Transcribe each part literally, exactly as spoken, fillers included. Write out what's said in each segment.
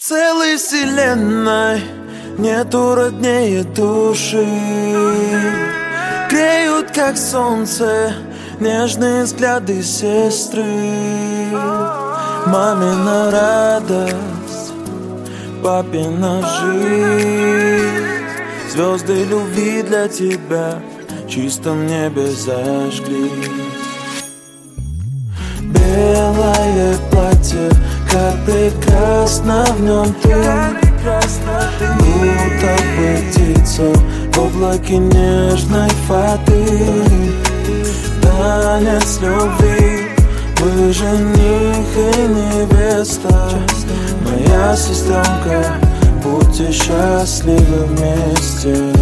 целой вселенной нету роднее души. Греют, как солнце, нежные взгляды сестры. Мамина радость, папина жизнь. Звезды любви для тебя в чистом небе зажглись. Белое платье, как прекрасно в нем ты, будто бы птица в облаке нежной фаты. Танец любви, вы жених и невеста. Моя сестренка, будьте счастливы вместе.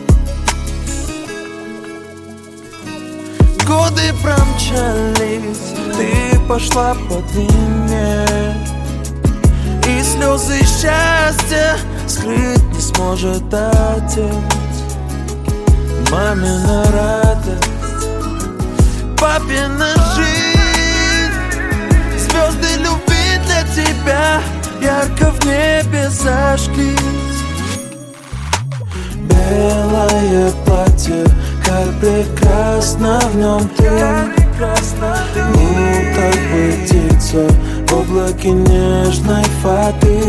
Годы промчались, ты пошла по длине, и слезы счастья скрыть не сможет отец. Мамина радость, папина жизнь. Звезды любви для тебя ярко в небе зажглись. Белое платье, как прекрасно в нем ты, будто бы птица в облаке нежной фаты.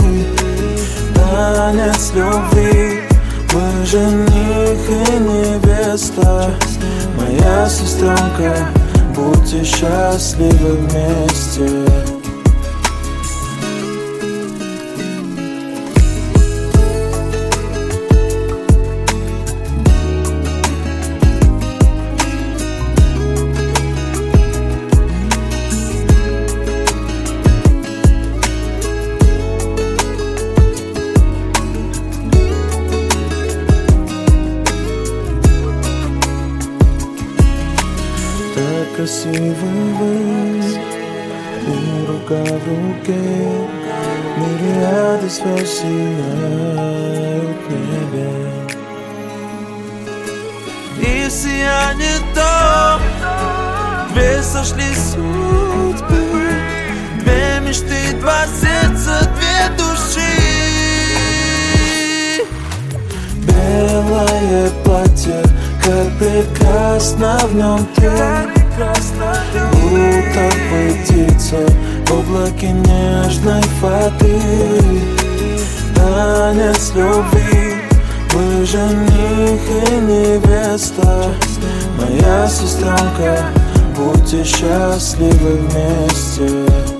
Танец любви, вы жених и невеста. Моя сестренка, будьте счастливы вместе. Так красивы вы, и рука в руке, мириады звезд сияют в небе. И в сиянии то две сошлись судьбы, две мечты, два сердца, две души. Белое платье, как прекрасно в нем ты, будто бы птица в облаке нежной фаты. Танец любви, вы жених и невеста. Моя сестренка, будьте счастливы вместе.